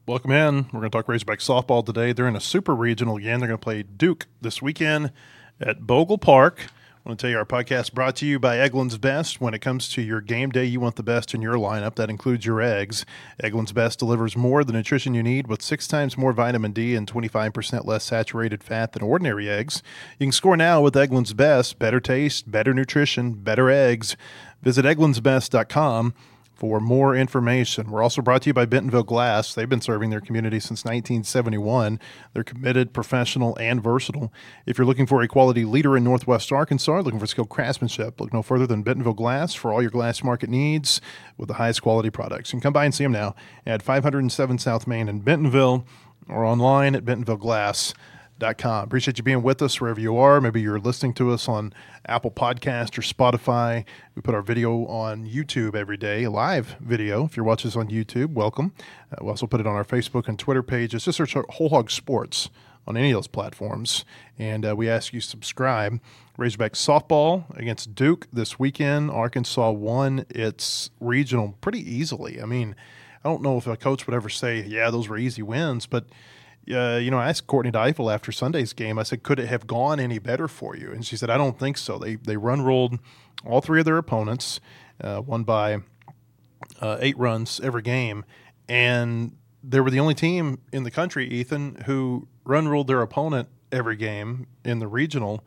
Welcome in. We're going to talk Razorback softball today. They're in a super regional again. They're going to play Duke this weekend at Bogle Park. I want to tell you our podcast brought to you by Eggland's Best. When it comes to your game day, you want the best in your lineup. That includes your eggs. Eggland's Best delivers more of the nutrition you need with 6 times more vitamin D and 25% less saturated fat than ordinary eggs. You can score now with Eggland's Best. Better taste, better nutrition, better eggs. Visit egglandsbest.com for more information. We're also brought to you by Bentonville Glass. They've been serving their community since 1971. They're committed, professional, and versatile. If you're looking for a quality leader in Northwest Arkansas, looking for skilled craftsmanship, look no further than Bentonville Glass for all your glass market needs with the highest quality products. You can come by and see them now at 507 South Main in Bentonville or online at bentonvilleglass.com. Appreciate you being with us wherever you are. Maybe you're listening to us on Apple Podcast or Spotify. We put our video on YouTube every day, a live video. If you're watching us on YouTube, welcome. We also put it on our Facebook and Twitter pages. Just search Whole Hog Sports on any of those platforms. And we ask you to subscribe. Razorback softball against Duke this weekend. Arkansas won its regional pretty easily. I mean, I don't know if a coach would ever say, yeah, those were easy wins, but I asked Courtney Deifel after Sunday's game, I said, could it have gone any better for you? And she said, I don't think so. They run-rolled all 3 of their opponents, won by 8 runs every game, and they were the only team in the country, Ethan, who run-rolled their opponent every game in the regional.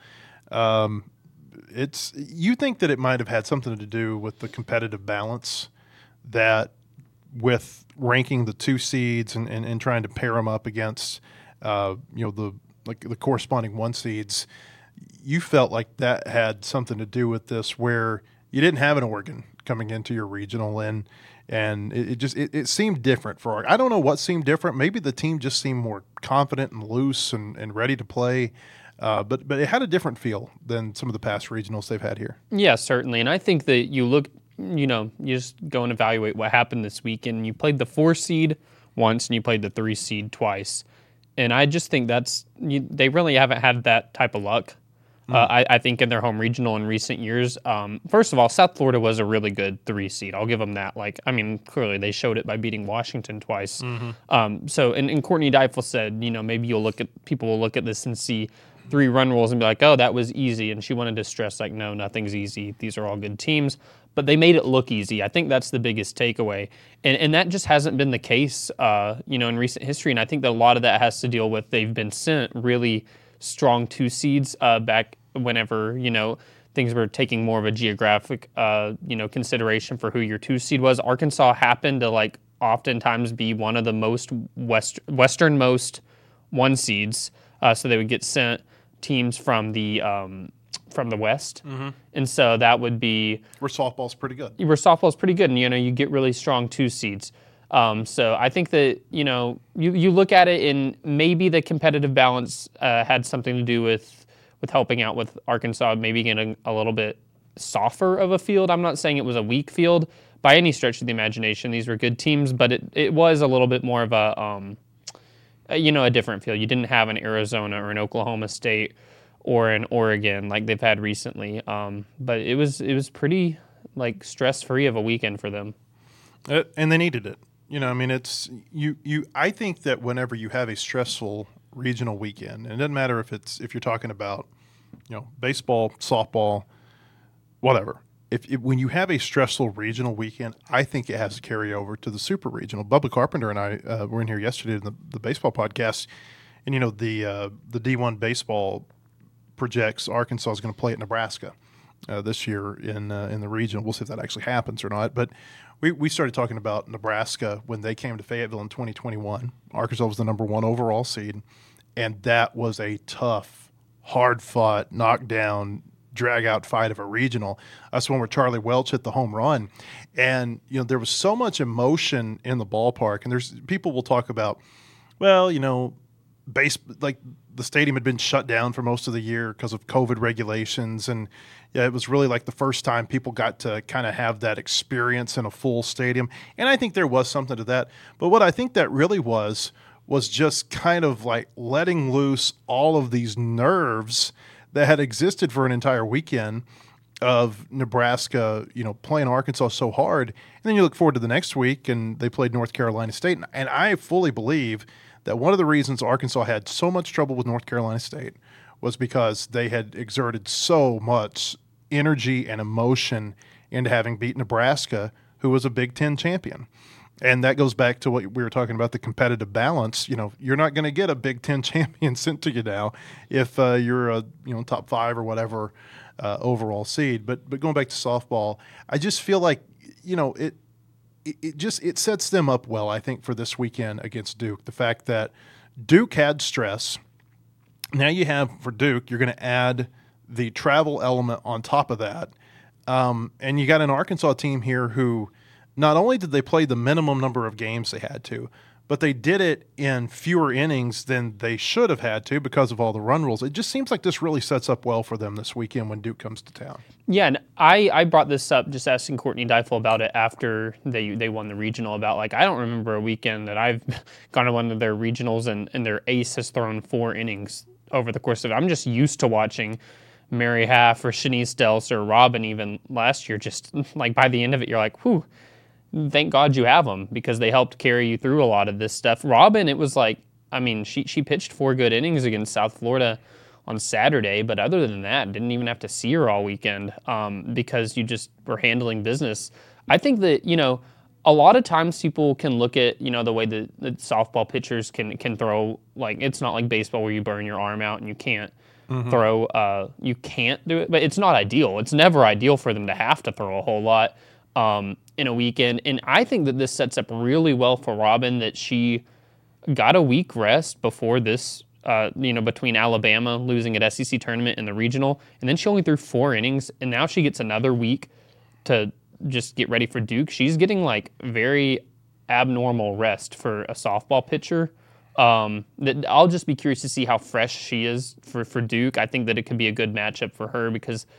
You think that it might have had something to do with the competitive balance that with ranking the 2 seeds and trying to pair them up against the corresponding 1 seeds, you felt like that had something to do with this, where you didn't have an Oregon coming into your regional, and it seemed different for Oregon. I don't know what seemed different. Maybe the team just seemed more confident and loose and ready to play. But it had a different feel than some of the past regionals they've had here. Yeah, certainly. And I think that you just go and evaluate what happened this weekend. You played the 4 seed once and you played the 3 seed twice. And I just think they really haven't had that type of luck. I think in their home regional in recent years. First of all, South Florida was a really good 3 seed. I'll give them that. Clearly they showed it by beating Washington twice. And Courtney Deifel said, maybe people will look at this and see 3 run rolls and be like, oh, that was easy. And she wanted to stress, no, nothing's easy. These are all good teams. But they made it look easy. I think that's the biggest takeaway. And that just hasn't been the case, in recent history. And I think that a lot of that has to deal with they've been sent really strong 2 seeds back whenever, things were taking more of a geographic, consideration for who your 2 seed was. Arkansas happened to, oftentimes be one of the most westernmost 1 seeds. So they would get sent teams from the West. And so that would be where softball's pretty good. And you get really strong 2 seeds. So I think that you look at it, and maybe the competitive balance had something to do with helping out with Arkansas maybe getting a little bit softer of a field. I'm not saying it was a weak field by any stretch of the imagination. These were good teams, but it was a little bit more of a different field. You didn't have an Arizona or an Oklahoma State or an Oregon like they've had recently. But it was pretty stress-free of a weekend for them. And they needed it. It's I think that whenever you have a stressful regional weekend, and it doesn't matter if you're talking about, baseball, softball, whatever. When you have a stressful regional weekend, I think it has to carry over to the super regional. Bubba Carpenter and I were in here yesterday in the baseball podcast, and the D1 baseball projects Arkansas is going to play at Nebraska this year in the regional. We'll see if that actually happens or not. But we started talking about Nebraska when they came to Fayetteville in 2021. Arkansas was the number 1 overall seed, and that was a tough, hard-fought, knockdown, drag-out fight of a regional. That's one where Charlie Welch hit the home run. And, there was so much emotion in the ballpark. And there's people will talk about, well, the stadium had been shut down for most of the year because of COVID regulations. And it was really the first time people got to kind of have that experience in a full stadium. And I think there was something to that. But what I think that really was just kind of letting loose all of these nerves that had existed for an entire weekend of Nebraska, playing Arkansas so hard. And then you look forward to the next week, and they played North Carolina State. And I fully believe that one of the reasons Arkansas had so much trouble with North Carolina State was because they had exerted so much energy and emotion into having beat Nebraska, who was a Big Ten champion. And that goes back to what we were talking about, the competitive balance. You're not going to get a Big Ten champion sent to you now if you're a top 5 or whatever overall seed. But going back to softball, I just feel like it sets them up well, I think, for this weekend against Duke. The fact that Duke had stress. Now you have, for Duke, you're going to add the travel element on top of that. And you got an Arkansas team here who not only did they play the minimum number of games they had to, but they did it in fewer innings than they should have had to because of all the run rules. It just seems like this really sets up well for them this weekend when Duke comes to town. Yeah, and I brought this up just asking Courtney Deifel about it after they won the regional, about I don't remember a weekend that I've gone to one of their regionals and their ace has thrown 4 innings over the course of it. I'm just used to watching Mary Half or Shanice Dels or Robin even last year. Just by the end of it, you're like, whew, thank God you have them because they helped carry you through a lot of this stuff. Robin, it was she pitched 4 good innings against South Florida on Saturday, but other than that, didn't even have to see her all weekend because you just were handling business. I think that, a lot of times people can look at, the way the softball pitchers can throw, it's not like baseball where you burn your arm out and you can't throw, you can't do it, but it's not ideal. It's never ideal for them to have to throw a whole lot in a weekend. And I think that this sets up really well for Robin, that she got a week rest before this, between Alabama losing at SEC tournament and the regional. And then she only threw 4 innings, and now she gets another week to just get ready for Duke. She's getting very abnormal rest for a softball pitcher. That I'll just be curious to see how fresh she is for Duke. I think that it could be a good matchup for her because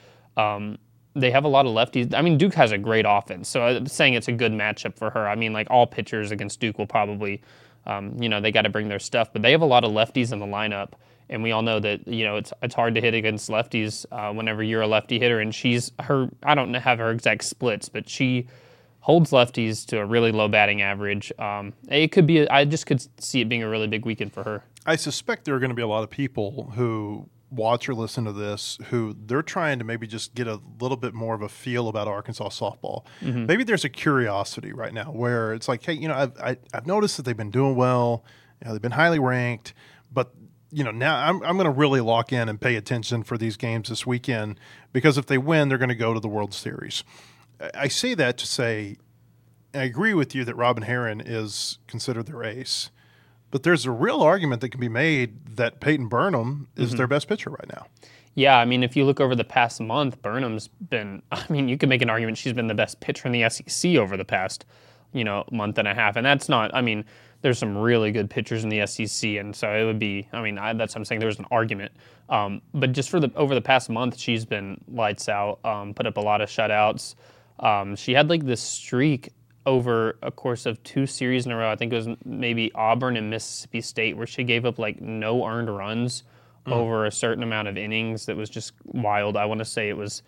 they have a lot of lefties. I mean, Duke has a great offense, so I'm saying it's a good matchup for her. I mean, all pitchers against Duke will probably, they got to bring their stuff, but they have a lot of lefties in the lineup, and we all know that, it's hard to hit against lefties whenever you're a lefty hitter, and I don't have her exact splits, but she holds lefties to a really low batting average. It could be, I just could see it being a really big weekend for her. I suspect there are going to be a lot of people who watch or listen to this who they're trying to maybe just get a little bit more of a feel about Arkansas softball. Mm-hmm. Maybe there's a curiosity right now where it's like, hey, I've noticed that they've been doing well, they've been highly ranked, but now I'm going to really lock in and pay attention for these games this weekend because if they win, they're going to go to the World Series. I say that to say, I agree with you that Robin Herron is considered their ace. But there's a real argument that can be made that Peyton Burnham is their best pitcher right now. Yeah, I mean, if you look over the past month, Burnham's been, you can make an argument she's been the best pitcher in the SEC over the past, month and a half. And that's not, there's some really good pitchers in the SEC. And so it would be, that's what I'm saying, there's an argument. But just over the past month, she's been lights out, put up a lot of shutouts. She had this streak over a course of 2 series in a row. I think it was maybe Auburn and Mississippi State where she gave up no earned runs over a certain amount of innings. That was just wild. I want to say it was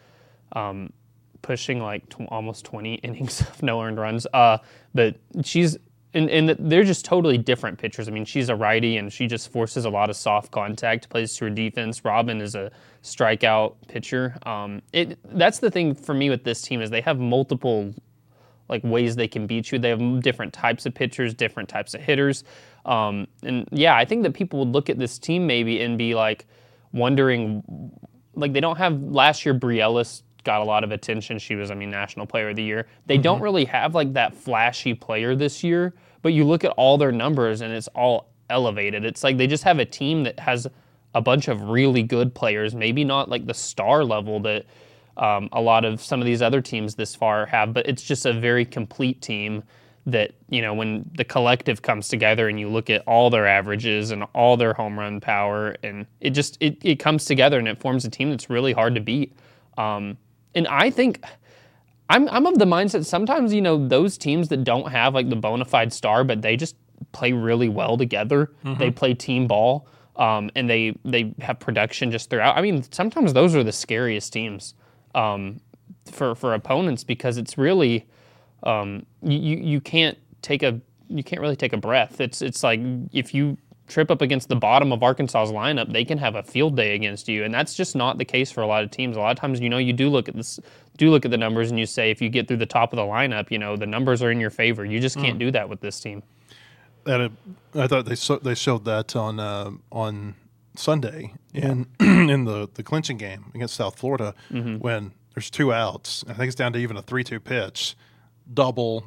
pushing almost 20 innings of no earned runs. But she's and they're just totally different pitchers. She's a righty and she just forces a lot of soft contact, plays to her defense. Robin is a strikeout pitcher. That's the thing for me with this team is they have multiple ways they can beat you. They have different types of pitchers, different types of hitters. And yeah, I think that people would look at this team maybe and be wondering, they don't have, last year Brielis got a lot of attention. She was, National Player of the Year. They don't really have that flashy player this year, but you look at all their numbers and it's all elevated. It's they just have a team that has a bunch of really good players, maybe not the star level that a lot of some of these other teams this far have, but it's just a very complete team that, when the collective comes together and you look at all their averages and all their home run power, and it comes together and it forms a team that's really hard to beat. And I think I'm of the mindset sometimes, those teams that don't have the bona fide star, but they just play really well together. Mm-hmm. They play team ball, and they have production just throughout. Sometimes those are the scariest teams. for opponents because it's really you can't really take a breath. It's like if you trip up against the bottom of Arkansas's lineup, they can have a field day against you, and that's just not the case for a lot of teams. A lot of times, you do look at the numbers and you say if you get through the top of the lineup, the numbers are in your favor. You just can't do that with this team. I thought they showed that on Sunday in in the clinching game against South Florida when there's 2 outs. I think it's down to even a 3-2 pitch, double,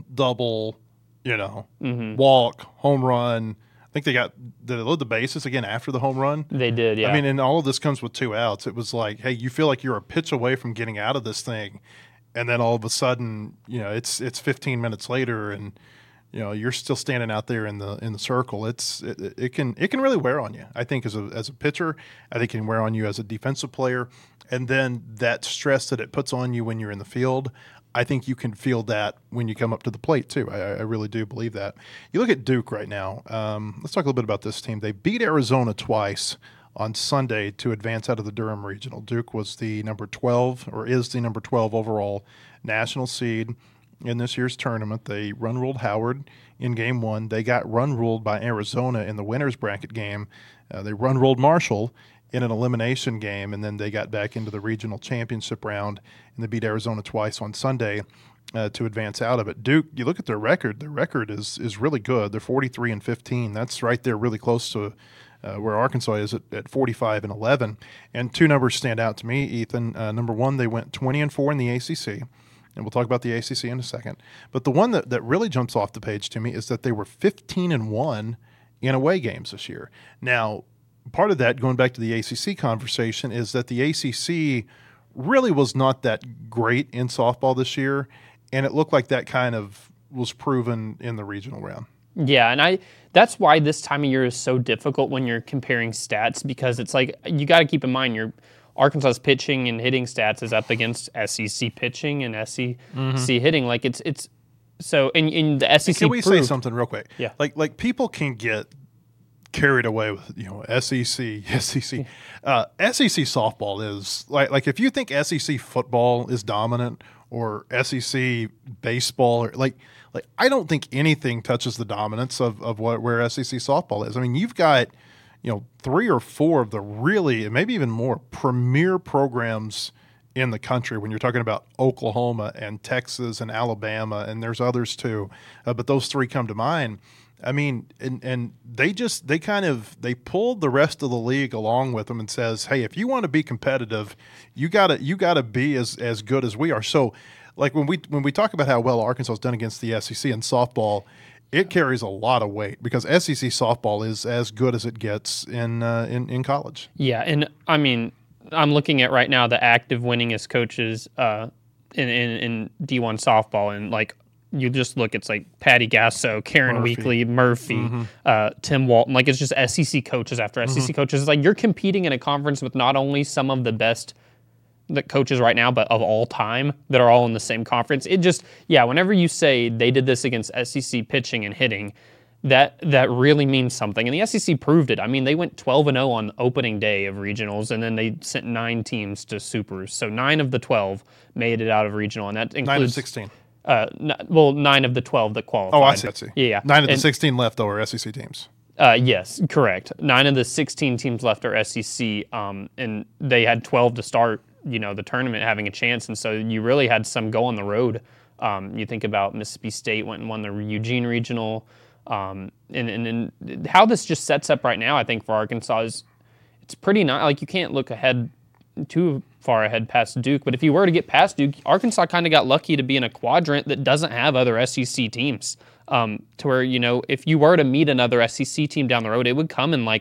walk, home run. I think did they load the bases again after the home run? They did, yeah. I mean, and all of this comes with 2 outs. It was like, hey, you feel like you're a pitch away from getting out of this thing, and then all of a sudden, it's 15 minutes later, and you're still standing out there in the circle. It can really wear on you. I think as a pitcher, I think it can wear on you as a defensive player, and then that stress that it puts on you when you're in the field. I think you can feel that when you come up to the plate, too. I really do believe that. You look at Duke right now. Let's talk a little bit about this team. They beat Arizona twice on Sunday to advance out of the Durham Regional. Duke was the number 12, or is the number 12 overall national seed in this year's tournament. They run-ruled Howard in Game 1. They got run-ruled by Arizona in the winner's bracket game. They run-ruled Marshall in an elimination game, and then they got back into the regional championship round, and they beat Arizona twice on Sunday to advance out of it. Duke, you look at their record. Their record is really good. They're 43-15. That's right there, really close to where Arkansas is at 45-11. And 2 numbers stand out to me, Ethan. Number 1, they went 20-4 in the ACC. And we'll talk about the ACC in a second. But the one that really jumps off the page to me is that they were 15-1 in away games this year. Now, part of that, going back to the ACC conversation, is that the ACC really was not that great in softball this year, and it looked like that kind of was proven in the regional round. Yeah, and that's why this time of year is so difficult when you're comparing stats, because it's like you got to keep in mind Arkansas's pitching and hitting stats is up against SEC pitching and SEC hitting. Like it's so in the SEC. Can we say something real quick? Yeah. Like people can get carried away with SEC. SEC softball is like if you think SEC football is dominant or SEC baseball or like I don't think anything touches the dominance of where SEC softball is. I mean, you've got 3 or 4 of the really, maybe even more, premier programs in the country when you're talking about Oklahoma and Texas and Alabama, and there's others too, but those 3 come to mind. I mean, and they pulled the rest of the league along with them and says, hey, if you want to be competitive, you gotta be as good as we are. So, like when we talk about how well Arkansas has done against the SEC in softball, it carries a lot of weight because SEC softball is as good as it gets in college. Yeah, and I mean, I'm looking at right now the active winningest coaches in D1 softball, and like you just look, it's like Patty Gasso, Karen Weekly, Murphy, Tim Walton. Like it's just SEC coaches after SEC coaches. It's like you're competing in a conference with not only some of the best coaches right now, but of all time that are all in the same conference. It just, whenever you say they did this against SEC pitching and hitting, that really means something. And the SEC proved it. I mean, they went 12-0 on opening day of regionals, and then they sent 9 teams to supers. So 9 of the 12 made it out of regional, and that includes 9 of 16. 9 of the 12 that qualified. Oh, I see. Yeah. 9 of the 16 left, though, are SEC teams. Yes, correct. 9 of the 16 teams left are SEC, and they had 12 to start, the tournament having a chance, and so you really had some go on the road. You think about Mississippi State went and won the Eugene Regional, and how this just sets up right now, I think, for Arkansas is it's pretty nice. Like you can't look ahead too far ahead past Duke, but if you were to get past Duke, Arkansas kind of got lucky to be in a quadrant that doesn't have other SEC teams. To where if you were to meet another SEC team down the road, it would come in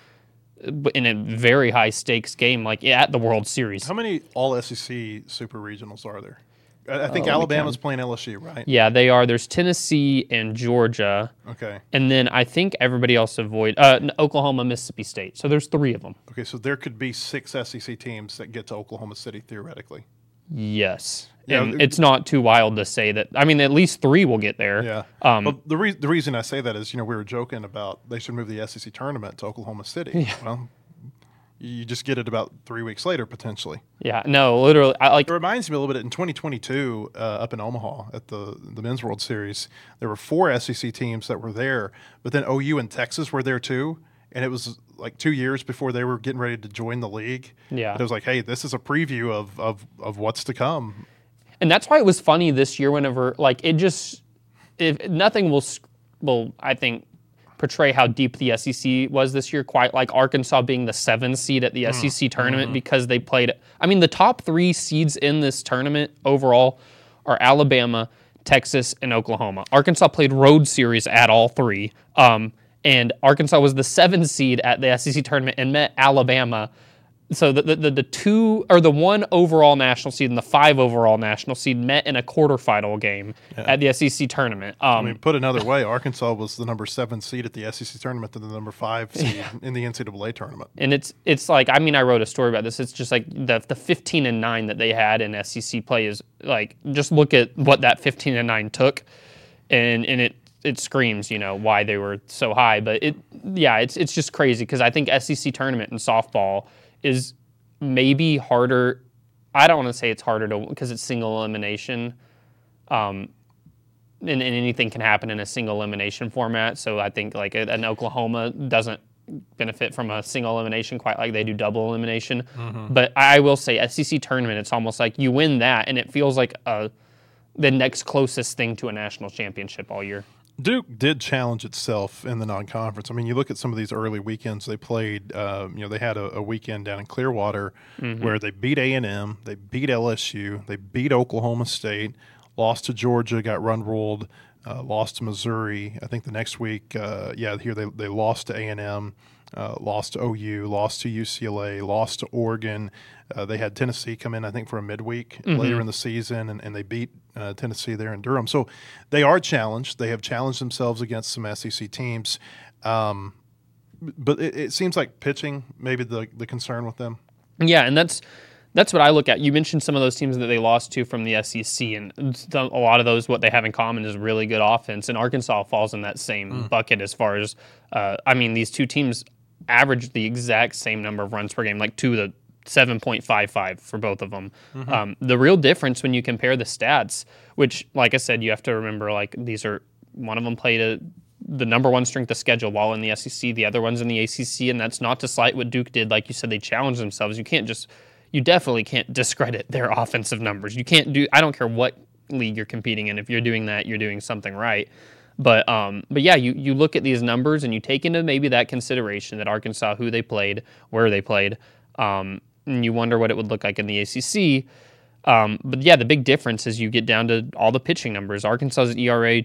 in a very high stakes game, like at the World Series. How many all SEC super regionals are there? I think Alabama's playing LSU, right? Yeah, they are. There's Tennessee and Georgia. Okay. And then I think everybody else Oklahoma, Mississippi State. So there's 3 of them. Okay, so there could be 6 SEC teams that get to Oklahoma City theoretically. Yes. And it's not too wild to say that. I mean, at least 3 will get there. Yeah. Well, the reason I say that is, we were joking about they should move the SEC tournament to Oklahoma City. Yeah. Well, You just get it about 3 weeks later, potentially. Yeah, no, literally. It reminds me a little bit in 2022 up in Omaha at the Men's World Series. There were 4 SEC teams that were there, but then OU and Texas were there too. And it was like 2 years before they were getting ready to join the league. Yeah. And it was like, hey, this is a preview of what's to come. And that's why it was funny this year whenever, like, if nothing will, I think, portray how deep the SEC was this year, quite like Arkansas being the 7th seed at the SEC tournament because they played. I mean, the top 3 seeds in this tournament overall are Alabama, Texas, and Oklahoma. Arkansas played road series at all 3. And Arkansas was the 7th seed at the SEC tournament and met Alabama. So the 2 or the 1 overall national seed and the 5 overall national seed met in a quarterfinal game at the SEC tournament. I mean, put another way, Arkansas was the number 7 seed at the SEC tournament and the number 5 seed in the NCAA tournament. And it's like, I mean, I wrote a story about this. It's just like the 15-9 that they had in SEC play is like, just look at what that 15-9 took, and it screams, why they were so high. But it's just crazy because I think SEC tournament in softball is maybe harder. I don't want to say it's harder because it's single elimination. And anything can happen in a single elimination format. So I think like an Oklahoma doesn't benefit from a single elimination quite like they do double elimination. But I will say SEC tournament, it's almost like you win that and it feels like the next closest thing to a national championship all year. Duke did challenge itself in the non-conference. I mean, you look at some of these early weekends they played. They had a weekend down in Clearwater where they beat A&M, they beat LSU, they beat Oklahoma State, lost to Georgia, got run ruled, lost to Missouri. I think the next week, here they lost to A&M, lost to OU, lost to UCLA, lost to Oregon. They had Tennessee come in, I think, for a midweek later in the season, and they beat Tennessee there in Durham. So they are challenged. They have challenged themselves against some SEC teams. But it seems like pitching maybe the concern with them. Yeah, and that's what I look at. You mentioned some of those teams that they lost to from the SEC, and a lot of those, what they have in common is really good offense, and Arkansas falls in that same bucket as far as, these two teams average the exact same number of runs per game, like 7.55 for both of them. The real difference when you compare the stats, which, like I said, you have to remember, like one of them played the number 1 strength of schedule while in the SEC, the other one's in the ACC, and that's not to slight what Duke did. Like you said, they challenged themselves. You definitely can't discredit their offensive numbers. I don't care what league you're competing in. If you're doing that, you're doing something right. But yeah, you look at these numbers and you take into maybe that consideration that Arkansas, who they played, where they played, and you wonder what it would look like in the ACC. But yeah, the big difference is you get down to all the pitching numbers. Arkansas's ERA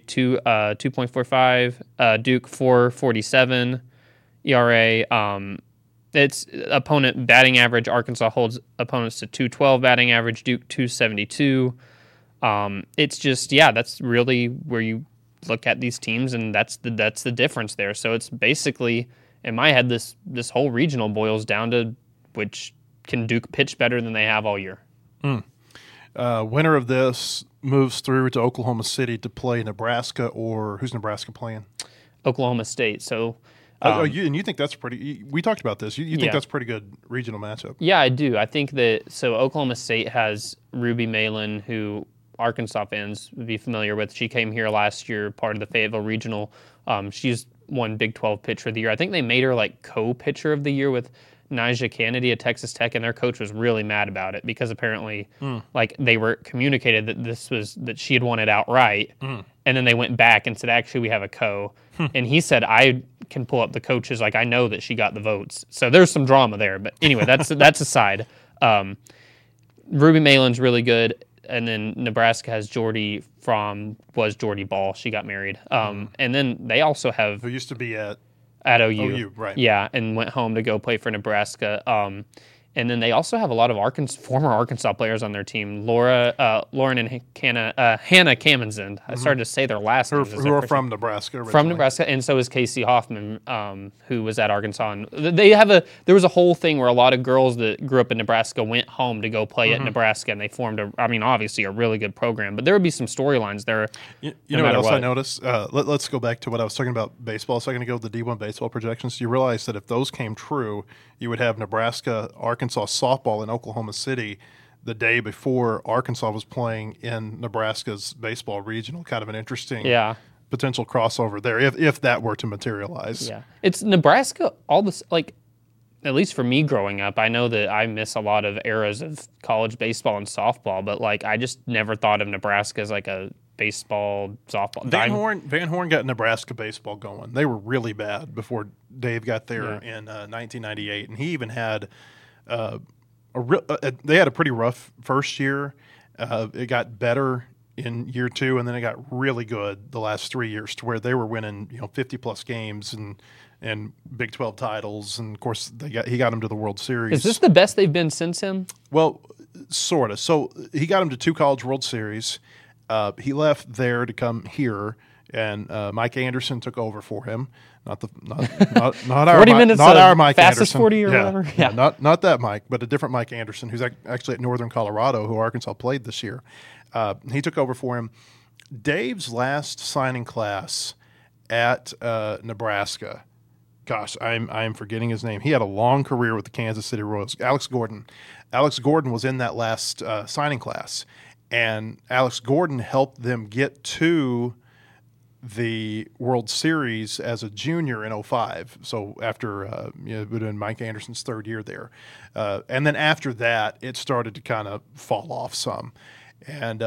2.45, Duke 4.47 ERA. It's opponent batting average. Arkansas holds opponents to 212 batting average. Duke 272. It's just, that's really where you look at these teams, and that's the difference there. So it's basically, in my head, this whole regional boils down to which can Duke pitch better than they have all year. Winner of this moves through to Oklahoma City to play Nebraska, or who's Nebraska playing? Oklahoma State. So. You think that's pretty? We talked about this. You think that's a pretty good regional matchup? Yeah, I do. I think that Oklahoma State has Ruby Malin, who Arkansas fans would be familiar with. She came here last year, part of the Fayetteville Regional. She's won Big 12 Pitcher of the Year. I think they made her like co-Pitcher of the Year with Nyjah Kennedy at Texas Tech, and their coach was really mad about it because apparently, they were communicated that she had won it outright, and then they went back and said, actually, we have a co. And he said, I can pull up the coaches. Like, I know that she got the votes. So there's some drama there. But anyway, that's aside. Ruby Malin's really good. And then Nebraska has Jordy Ball. She got married. And then they also have... Who used to be at OU. OU, right. Yeah, and went home to go play for Nebraska. And then they also have a lot of former Arkansas players on their team. Lauren and Hannah Kamenzind. I started to say their last names. Who are from Nebraska originally. From Nebraska, and so is Casey Hoffman, who was at Arkansas. And there was a whole thing where a lot of girls that grew up in Nebraska went home to go play at Nebraska, and they formed obviously a really good program. But there would be some storylines there. You know what else I noticed? Let's go back to what I was talking about baseball a second ago, the D1 baseball projections. You realize that if those came true, you would have Nebraska, Arkansas softball in Oklahoma City the day before Arkansas was playing in Nebraska's baseball regional. Kind of an interesting potential crossover there if that were to materialize. Yeah. It's Nebraska, all this, like, at least for me growing up, I know that I miss a lot of eras of college baseball and softball, but, like, I just never thought of Nebraska as, like, a baseball, softball. Van Horn got Nebraska baseball going. They were really bad before Dave got there in 1998, and he even had they had a pretty rough first year. It got better in year two, and then it got really good the last 3 years to where they were winning 50-plus games and Big 12 titles, and of course he got them to the World Series. Is this the best they've been since him? Well, sort of. So he got them to 2 College World Series. He left there to come here, and Mike Anderson took over for him. Not our 40 minutes not our Mike fastest Anderson. 40 or whatever. Yeah, not that Mike, but a different Mike Anderson, who's actually at Northern Colorado, who Arkansas played this year. He took over for him. Dave's last signing class at Nebraska. Gosh, I'm forgetting his name. He had a long career with the Kansas City Royals. Alex Gordon. Alex Gordon was in that last signing class. And Alex Gordon helped them get to the World Series as a junior in 2005. So after it would have been Mike Anderson's third year there. And then after that, it started to kind of fall off some. And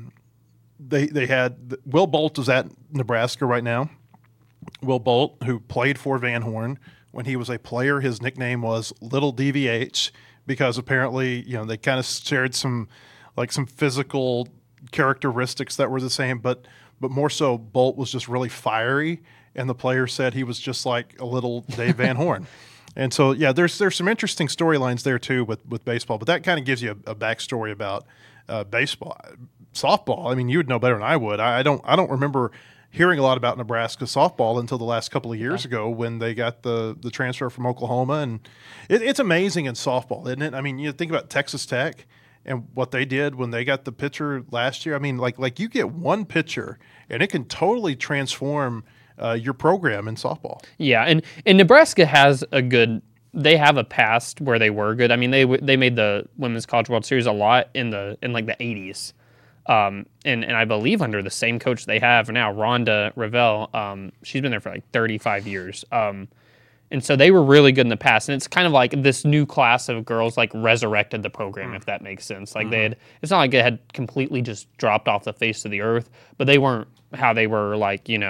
they had Will Bolt is at Nebraska right now. Will Bolt, who played for Van Horn. When he was a player, his nickname was Little DVH because apparently, they kind of shared some physical characteristics that were the same, but more so Bolt was just really fiery, and the player said he was just like a little Dave Van Horn. And so, there's some interesting storylines there too with baseball, but that kind of gives you a backstory about baseball. Softball, I mean, you would know better than I would. I don't remember hearing a lot about Nebraska softball until the last couple of years ago when they got the transfer from Oklahoma, and it's amazing in softball, isn't it? I mean, you think about Texas Tech and what they did when they got the pitcher last year. I mean, like you get one pitcher, and it can totally transform your program in softball. Yeah, and Nebraska has they have a past where they were good. I mean, they made the Women's College World Series a lot in the 80s. And I believe under the same coach they have now, Rhonda Revelle. She's been there for like 35 years. And so they were really good in the past. And it's kind of like this new class of girls like resurrected the program, if that makes sense. Like it's not like it had completely just dropped off the face of the earth, but they weren't how they were like, in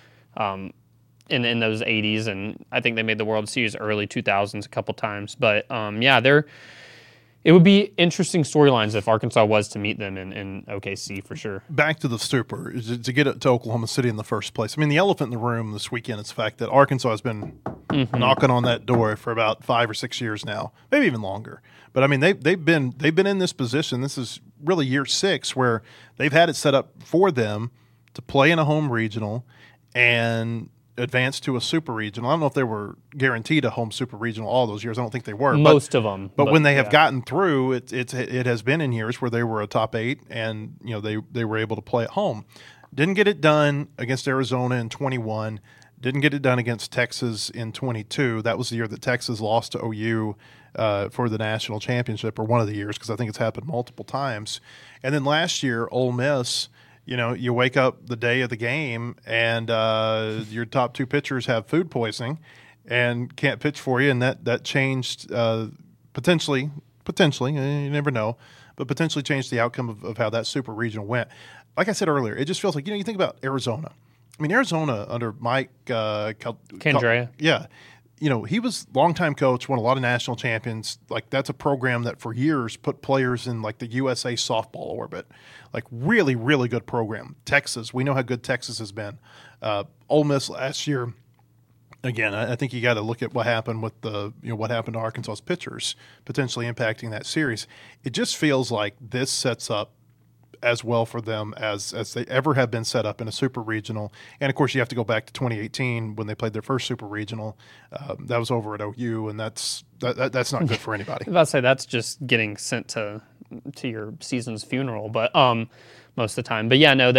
those 80s. And I think they made the World Series early 2000s a couple times. But it would be interesting storylines if Arkansas was to meet them in OKC for sure. Back to the stupor, to get it to Oklahoma City in the first place. I mean, the elephant in the room this weekend is the fact that Arkansas has been knocking on that door for about 5 or 6 years now, maybe even longer. But I mean, they've been in this position. This is really year 6 where they've had it set up for them to play in a home regional and advance to a super regional. I don't know if they were guaranteed a home super regional all those years. I don't think they were. Most of them. But when they have gotten through, it has been in years where they were a top 8 and they were able to play at home. Didn't get it done against Arizona in 21. Didn't get it done against Texas in 22. That was the year that Texas lost to OU for the national championship, or one of the years, because I think it's happened multiple times. And then last year, Ole Miss. You wake up the day of the game and your top 2 pitchers have food poisoning and can't pitch for you, and that changed potentially, you never know, but potentially changed the outcome of how that super regional went. Like I said earlier, it just feels like, you think about Arizona. I mean, Arizona under Mike Candrea. He was longtime coach, won a lot of national champions. Like, that's a program that for years put players in like the USA softball orbit. Like, really, really good program. Texas, we know how good Texas has been. Ole Miss last year, again, I think you got to look at what happened with what happened to Arkansas's pitchers potentially impacting that series. It just feels like this sets up as well for them as they ever have been set up in a super regional. And of course, you have to go back to 2018 when they played their first super regional. That was over at OU, and that's not good for anybody. I was about to say that's just getting sent to your season's funeral, but most of the time. But yeah, no,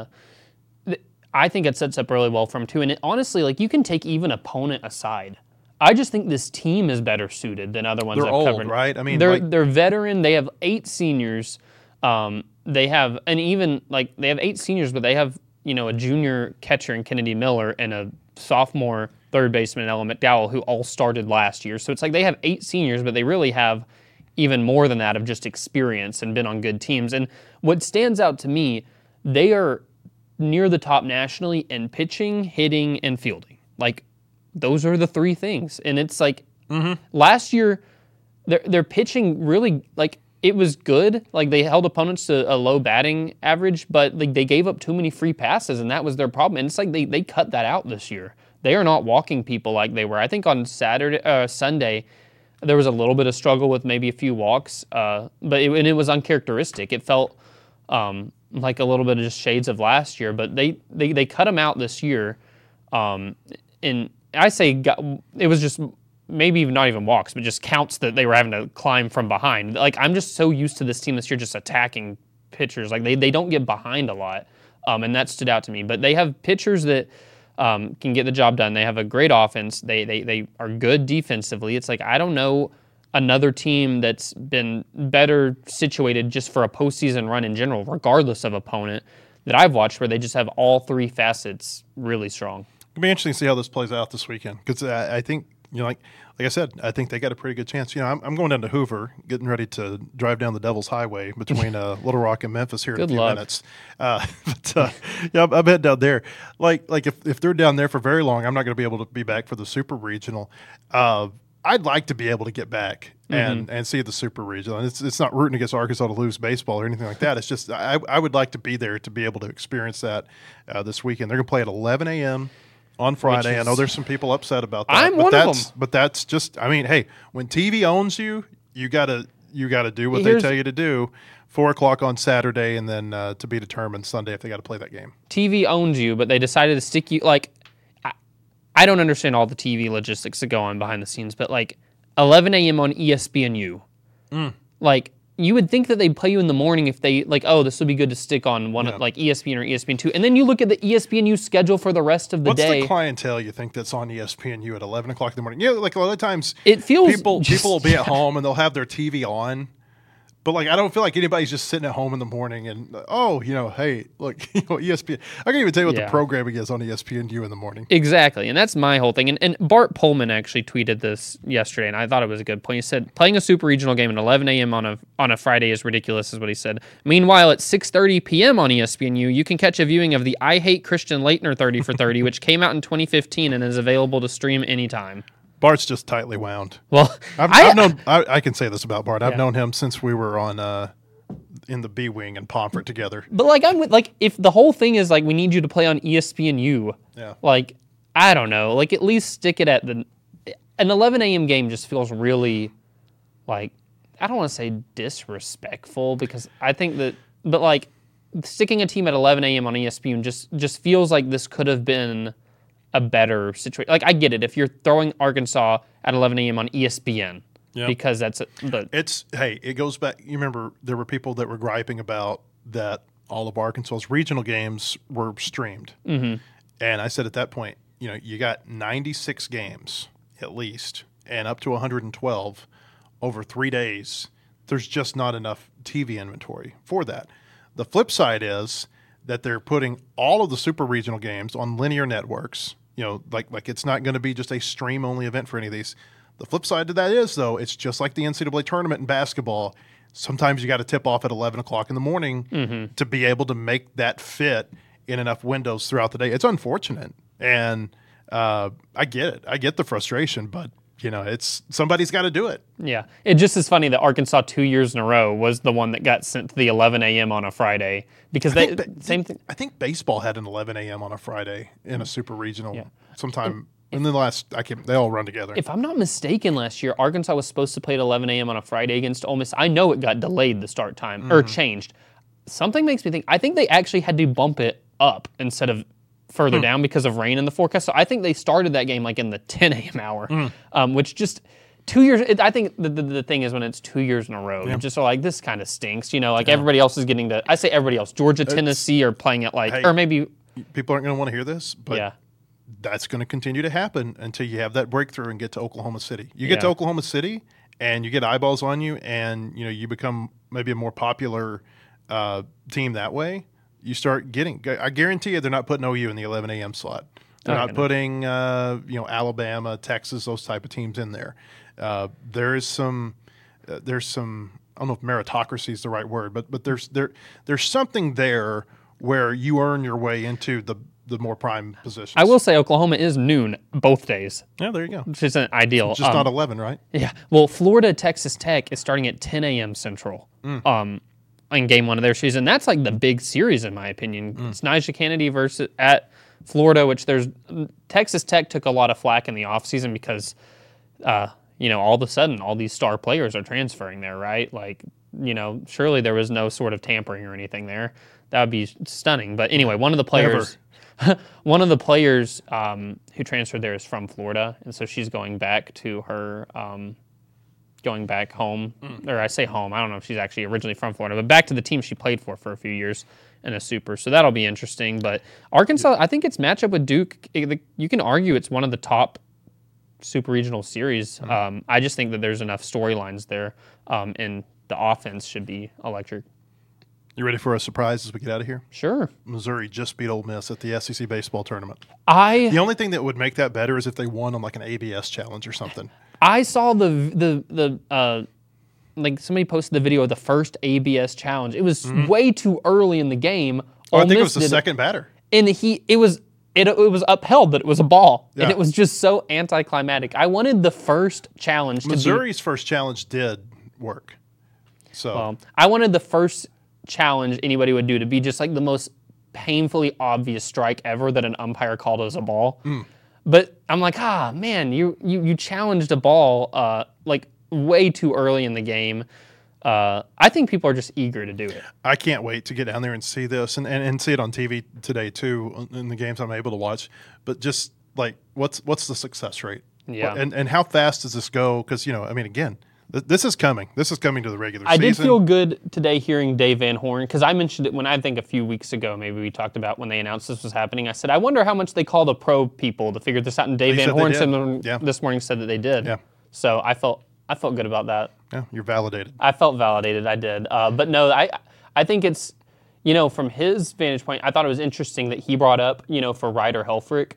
I think it sets up really well for them too. And honestly, like you can take even opponent aside. I just think this team is better suited than other ones They're I've old, covered. right? I mean, they're veteran. They have 8 seniors. They have 8 seniors, but they have a junior catcher in Kennedy Miller and a sophomore third baseman in Ellen McDowell who all started last year. So it's like they have 8 seniors, but they really have even more than that of just experience and been on good teams. And what stands out to me, they are near the top nationally in pitching, hitting, and fielding. Like those are the 3 things. And it's like last year, their pitching really like. It was good. Like they held opponents to a low batting average, but like they gave up too many free passes, and that was their problem. And it's like they cut that out this year. They are not walking people like they were. I think on Sunday, there was a little bit of struggle with maybe a few walks, but it was uncharacteristic. It felt like a little bit of just shades of last year, but they cut them out this year. And I say it was just. Maybe even not even walks, but just counts that they were having to climb from behind. Like I'm just so used to this team this year just attacking pitchers. Like they don't get behind a lot, and that stood out to me. But they have pitchers that can get the job done. They have a great offense. They are good defensively. It's like I don't know another team that's been better situated just for a postseason run in general, regardless of opponent, that I've watched where they just have all 3 facets really strong. It'll be interesting to see how this plays out this weekend because I think. Like I said, I think they got a pretty good chance. I'm going down to Hoover, getting ready to drive down the Devil's Highway between Little Rock and Memphis here in a few minutes. I'm heading down there. Like if they're down there for very long, I'm not going to be able to be back for the Super Regional. I'd like to be able to get back and see the Super Regional. And it's not rooting against Arkansas to lose baseball or anything like that. It's just I would like to be there to be able to experience that this weekend. They're going to play at 11 a.m. on Friday. I know there's some people upset about that. I'm one of them. But that's just, I mean, hey, when TV owns you, you gotta do what they tell you to do. 4:00 on Saturday, and then to be determined Sunday if they got to play that game. TV owns you, but they decided to stick you like. I don't understand all the TV logistics that go on behind the scenes, but like 11 a.m. on ESPNU, like. You would think that they'd play you in the morning if they, like, oh, this would be good to stick on one of, like, ESPN or ESPN2. And then you look at the ESPNU schedule for the rest of the day. What's the clientele you think that's on ESPNU at 11 o'clock in the morning? Like, a lot of times it feels people will be at home and they'll have their TV on. But, like, I don't feel like anybody's just sitting at home in the morning and, hey, look, ESPN. I can't even tell you what the programming is on ESPNU in the morning. Exactly, and that's my whole thing. And Bart Pullman actually tweeted this yesterday, and I thought it was a good point. He said, playing a super regional game at 11 a.m. on a Friday is ridiculous, is what he said. Meanwhile, at 6:30 p.m. on ESPNU, you can catch a viewing of the I Hate Christian Laettner 30 for 30, which came out in 2015 and is available to stream anytime. Bart's just tightly wound. Well, I can say this about Bart. I've known him since we were on in the B wing and Pomfret together. But if the whole thing is like we need you to play on ESPNU, like I don't know, like at least stick it at an 11 a.m. game just feels really like I don't want to say disrespectful because I think that, but like sticking a team at 11 a.m. on ESPN just feels like this could have been a better situation. Like, I get it. If you're throwing Arkansas at 11 a.m. on ESPN, because that's it goes back. You remember there were people that were griping about that all of Arkansas's regional games were streamed. Mm-hmm. And I said at that point, you got 96 games at least and up to 112 over 3 days. There's just not enough TV inventory for that. The flip side is that they're putting all of the super regional games on linear networks. Like it's not going to be just a stream-only event for any of these. The flip side to that is, though, it's just like the NCAA tournament in basketball. Sometimes you got to tip off at 11 o'clock in the morning to be able to make that fit in enough windows throughout the day. It's unfortunate, and I get it. I get the frustration, but it's somebody's got to do it. Yeah, it just is funny that Arkansas 2 years in a row was the one that got sent to the 11 a.m. on a Friday because same thing. I think baseball had an 11 a.m. on a Friday in a super regional sometime. And then they all run together. If I'm not mistaken, last year, Arkansas was supposed to play at 11 a.m. on a Friday against Ole Miss. I know it got delayed, the start time, or changed. Something makes me think, I think they actually had to bump it up instead of further down because of rain in the forecast. So I think they started that game like in the 10 a.m. hour, which just 2 years. I think the thing is when it's 2 years in a row, you just are like, this kind of stinks. Everybody else is getting to, I say everybody else, Georgia, Tennessee are playing at or maybe. People aren't going to want to hear this, but that's going to continue to happen until you have that breakthrough and get to Oklahoma City. You get to Oklahoma City and you get eyeballs on you and, you become maybe a more popular team that way. You start getting, I guarantee you they're not putting OU in the 11 a.m. slot. They're not putting, Alabama, Texas, those type of teams in there. There's some, I don't know if meritocracy is the right word, but there's something there where you earn your way into the more prime positions. I will say Oklahoma is noon both days. Yeah, there you go. Which isn't ideal. It's just not 11, right? Yeah. Well, Florida, Texas Tech is starting at 10 a.m. Central in game one of their season. That's like the big series, in my opinion. It's Nyjah Kennedy versus at Florida, which Texas Tech took a lot of flack in the offseason because, all of a sudden all these star players are transferring there, right? Like, surely there was no sort of tampering or anything there. That would be stunning. But anyway, one of the players who transferred there is from Florida, and so she's going back to her, going back home. Or I say home, I don't know if she's actually originally from Florida, but back to the team she played for a few years in a super. So that'll be interesting. But Arkansas, I think its matchup with Duke, you can argue it's one of the top super regional series. I just think that there's enough storylines there, and the offense should be electric. You ready for a surprise as we get out of here? Sure. Missouri just beat Ole Miss at the SEC baseball tournament. The only thing that would make that better is if they won on like an ABS challenge or something. I saw like somebody posted the video of the first ABS challenge. It was way too early in the game. I think it was the second batter. And it was upheld that it was a ball. Yeah. And it was just so anticlimactic. I wanted the first challenge Missouri's first challenge did work. So I wanted the first challenge anybody would do to be just like the most painfully obvious strike ever that an umpire called as a ball. But I'm like, man, you challenged a ball like way too early in the game. I think people are just eager to do it. I can't wait to get down there and see this and see it on TV today too in the games I'm able to watch. But just like what's the success rate? Yeah. And how fast does this go? Because again, this is coming. This is coming to the regular season. I did feel good today hearing Dave Van Horn, because I mentioned it when I think a few weeks ago, maybe we talked about when they announced this was happening. I said, I wonder how much they call the pro people to figure this out. And Dave Van Horn this morning said that they did. Yeah. So I felt good about that. Yeah, you're validated. I felt validated. I did. But no, I think it's, from his vantage point, I thought it was interesting that he brought up, for Ryder Helfrich,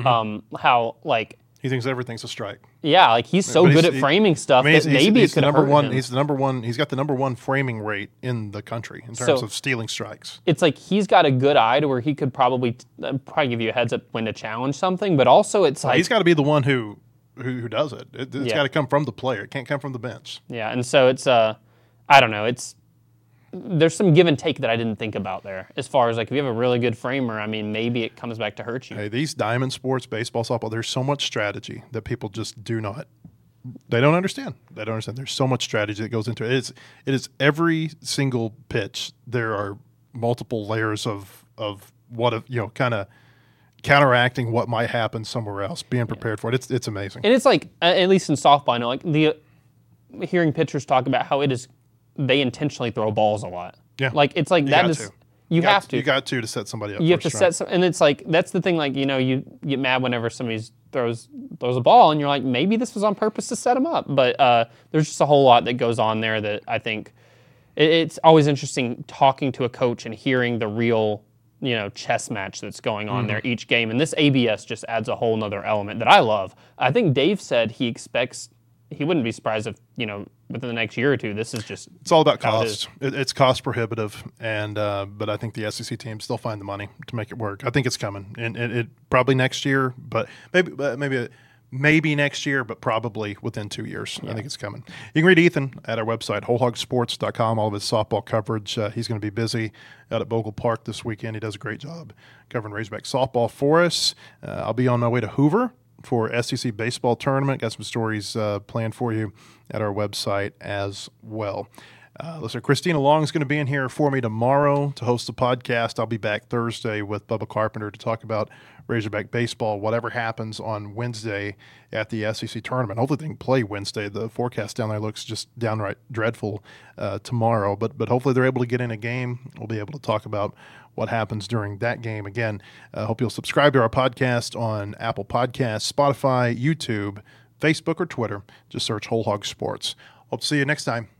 how like, he thinks everything's a strike. Yeah, like he's so good at framing stuff that maybe it could hurt him. He's the number one. He's got the number one framing rate in the country in terms of stealing strikes. It's like he's got a good eye to where he could probably give you a heads up when to challenge something, but also it's like he's got to be the one who does it. It's got to come from the player. It can't come from the bench. Yeah, and so it's I don't know. There's some give and take that I didn't think about there. As far as like if you have a really good framer, I mean, maybe it comes back to hurt you. Hey, these diamond sports, baseball, softball, there's so much strategy that people just do not. They don't understand. There's so much strategy that goes into it. It is every single pitch. There are multiple layers of what kind of counteracting what might happen somewhere else, being prepared for it. It's amazing. And it's like at least in softball, I know like hearing pitchers talk about how they intentionally throw balls a lot. Yeah. Like it's like that is you have to. You got to set somebody up. You have to set some, and it's like that's the thing. Like you get mad whenever somebody throws a ball, and you're like, maybe this was on purpose to set them up. But there's just a whole lot that goes on there that I think it's always interesting talking to a coach and hearing the real chess match that's going on there each game. And this ABS just adds a whole nother element that I love. I think Dave said he wouldn't be surprised if within the next year or two, this is just it's all about cost. It's cost prohibitive, and but I think the SEC teams still find the money to make it work. I think it's coming, and it probably next year, but maybe next year, but probably within 2 years. Yeah. I think it's coming. You can read Ethan at our website, wholehogsports.com, all of his softball coverage. He's going to be busy out at Bogle Park this weekend. He does a great job covering Razorback softball for us. I'll be on my way to Hoover for SEC baseball tournament. Got some stories planned for you at our website as well. Listen, Christina Long is going to be in here for me tomorrow to host the podcast. I'll be back Thursday with Bubba Carpenter to talk about Razorback baseball, whatever happens on Wednesday at the SEC tournament. Hopefully they can play Wednesday. The forecast down there looks just downright dreadful tomorrow, but hopefully they're able to get in a game. We'll be able to talk about what happens during that game. Again, I hope you'll subscribe to our podcast on Apple Podcasts, Spotify, YouTube, Facebook, or Twitter. Just search Whole Hog Sports. Hope to see you next time.